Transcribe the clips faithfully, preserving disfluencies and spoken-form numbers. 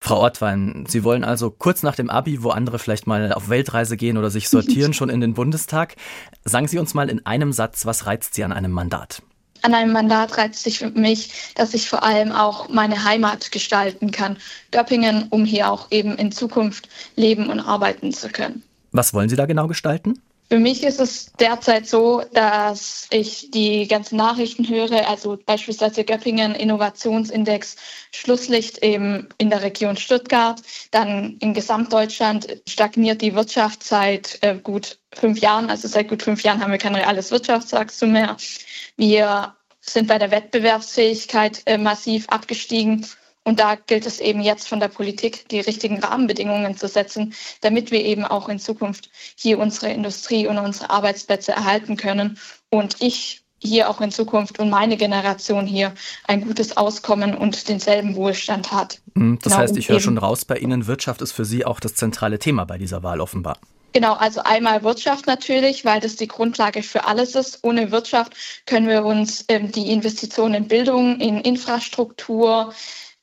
Frau Ortwein, Sie wollen also kurz nach dem Abi, wo andere vielleicht mal auf Weltreise gehen oder sich sortieren, schon in den Bundestag. Sagen Sie uns mal in einem Satz, was reizt Sie an einem Mandat? An einem Mandat reizt sich für mich, dass ich vor allem auch meine Heimat gestalten kann. Göppingen, um hier auch eben in Zukunft leben und arbeiten zu können. Was wollen Sie da genau gestalten? Für mich ist es derzeit so, dass ich die ganzen Nachrichten höre, also beispielsweise Göppingen Innovationsindex, Schlusslicht eben in der Region Stuttgart. Dann in Gesamtdeutschland stagniert die Wirtschaft seit äh, gut fünf Jahren. Also seit gut fünf Jahren haben wir kein reales Wirtschaftswachstum mehr. Wir sind bei der Wettbewerbsfähigkeit äh, massiv abgestiegen. Und da gilt es eben jetzt von der Politik, die richtigen Rahmenbedingungen zu setzen, damit wir eben auch in Zukunft hier unsere Industrie und unsere Arbeitsplätze erhalten können. Und ich hier auch in Zukunft und meine Generation hier ein gutes Auskommen und denselben Wohlstand hat. Das genau, heißt, ich höre schon raus, bei Ihnen Wirtschaft ist für Sie auch das zentrale Thema bei dieser Wahl offenbar. Genau, also einmal Wirtschaft natürlich, weil das die Grundlage für alles ist. Ohne Wirtschaft können wir uns ähm, die Investitionen in Bildung, in Infrastruktur,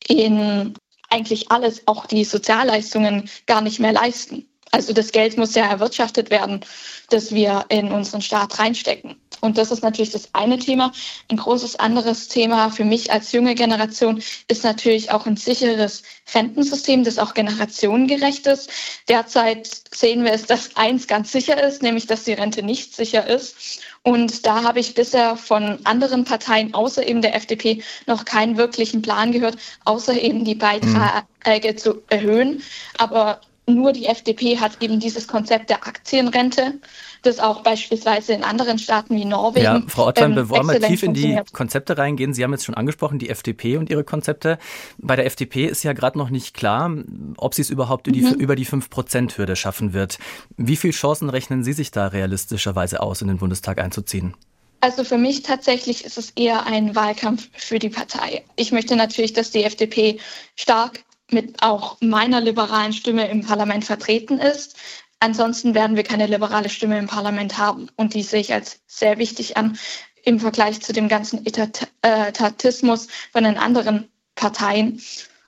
in eigentlich alles, auch die Sozialleistungen, gar nicht mehr leisten. Also das Geld muss ja erwirtschaftet werden, das wir in unseren Staat reinstecken. Und das ist natürlich das eine Thema. Ein großes anderes Thema für mich als junge Generation ist natürlich auch ein sicheres Rentensystem, das auch generationengerecht ist. Derzeit sehen wir es, dass eins ganz sicher ist, nämlich dass die Rente nicht sicher ist. Und da habe ich bisher von anderen Parteien, außer eben der F D P, noch keinen wirklichen Plan gehört, außer eben die Beiträge mhm. zu erhöhen. Aber nur die F D P hat eben dieses Konzept der Aktienrente, das auch beispielsweise in anderen Staaten wie Norwegen. Ja, Frau Ortwein, ähm, bevor wir tief in die Konzepte reingehen, Sie haben jetzt schon angesprochen, die F D P und ihre Konzepte. Bei der F D P ist ja gerade noch nicht klar, ob sie es überhaupt mhm. über die fünf Prozent Hürde schaffen wird. Wie viele Chancen rechnen Sie sich da realistischerweise aus, in den Bundestag einzuziehen? Also für mich tatsächlich ist es eher ein Wahlkampf für die Partei. Ich möchte natürlich, dass die F D P stark mit auch meiner liberalen Stimme im Parlament vertreten ist. Ansonsten werden wir keine liberale Stimme im Parlament haben. Und die sehe ich als sehr wichtig an im Vergleich zu dem ganzen Etatismus von den anderen Parteien.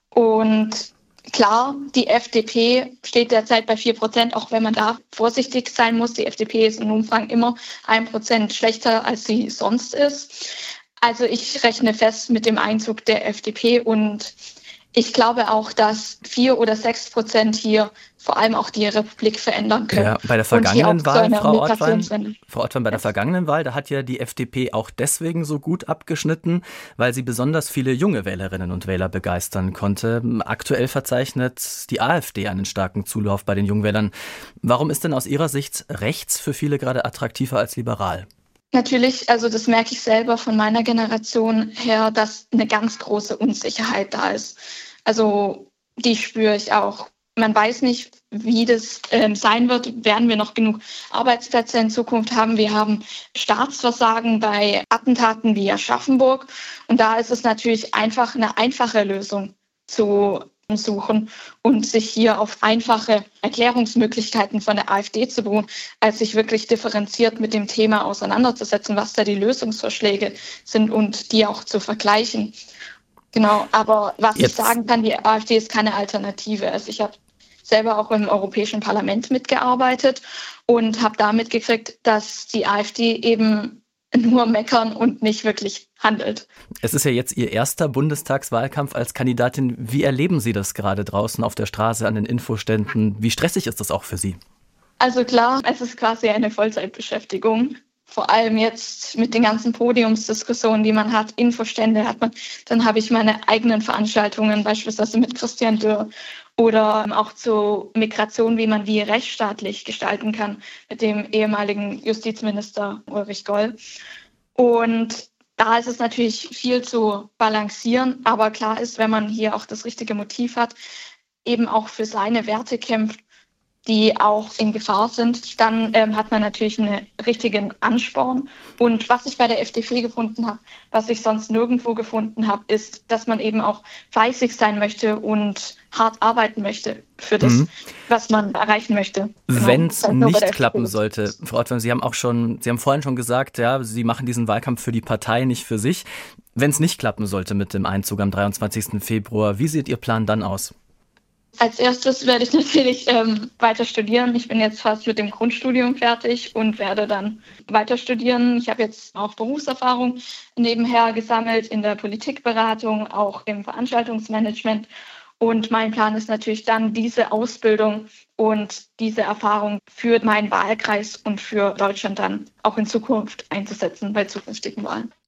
Und klar, die F D P steht derzeit bei vier Prozent, auch wenn man da vorsichtig sein muss. Die F D P ist in Umfragen immer ein Prozent schlechter, als sie sonst ist. Also ich rechne fest mit dem Einzug der F D P und ich glaube auch, dass vier oder sechs Prozent hier vor allem auch die Republik verändern können. Ja, bei der vergangenen Wahl, Frau Ortwein, Frau Ortwein, bei der vergangenen Wahl, da hat ja die F D P auch deswegen so gut abgeschnitten, weil sie besonders viele junge Wählerinnen und Wähler begeistern konnte. Aktuell verzeichnet die AfD einen starken Zulauf bei den Jungwählern. Warum ist denn aus Ihrer Sicht rechts für viele gerade attraktiver als liberal? Natürlich, also das merke ich selber von meiner Generation her, dass eine ganz große Unsicherheit da ist. Also die spüre ich auch. Man weiß nicht, wie das ähm, sein wird. Werden wir noch genug Arbeitsplätze in Zukunft haben? Wir haben Staatsversagen bei Attentaten wie Aschaffenburg. Und da ist es natürlich einfach eine einfache Lösung zu suchen und sich hier auf einfache Erklärungsmöglichkeiten von der AfD zu beruhen, als sich wirklich differenziert mit dem Thema auseinanderzusetzen, was da die Lösungsvorschläge sind und die auch zu vergleichen. Genau, aber was Jetzt. ich sagen kann, die AfD ist keine Alternative. Also ich habe selber auch im Europäischen Parlament mitgearbeitet und habe da mitgekriegt, dass die AfD eben nur meckern und nicht wirklich handelt. Es ist ja jetzt Ihr erster Bundestagswahlkampf als Kandidatin. Wie erleben Sie das gerade draußen auf der Straße, an den Infoständen? Wie stressig ist das auch für Sie? Also klar, es ist quasi eine Vollzeitbeschäftigung. Vor allem jetzt mit den ganzen Podiumsdiskussionen, die man hat, Infostände hat man. Dann habe ich meine eigenen Veranstaltungen, beispielsweise mit Christian Dürr oder auch zu Migration, wie man die rechtsstaatlich gestalten kann, mit dem ehemaligen Justizminister Ulrich Goll. Und da ist es natürlich viel zu balancieren, aber klar ist, wenn man hier auch das richtige Motiv hat, eben auch für seine Werte kämpft, die auch in Gefahr sind, dann ähm, hat man natürlich einen richtigen Ansporn. Und was ich bei der F D P gefunden habe, was ich sonst nirgendwo gefunden habe, ist, dass man eben auch fleißig sein möchte und hart arbeiten möchte für das, mhm. was man erreichen möchte. Genau. Wenn es nicht klappen sollte, Frau Ortwein, Sie haben auch schon, Sie haben vorhin schon gesagt, ja, Sie machen diesen Wahlkampf für die Partei, nicht für sich. Wenn es nicht klappen sollte mit dem Einzug am dreiundzwanzigsten Februar, wie sieht Ihr Plan dann aus? Als erstes werde ich natürlich ähm, weiter studieren. Ich bin jetzt fast mit dem Grundstudium fertig und werde dann weiter studieren. Ich habe jetzt auch Berufserfahrung nebenher gesammelt in der Politikberatung, auch im Veranstaltungsmanagement. Und mein Plan ist natürlich dann, diese Ausbildung und diese Erfahrung für meinen Wahlkreis und für Deutschland dann auch in Zukunft einzusetzen bei zukünftigen Wahlen.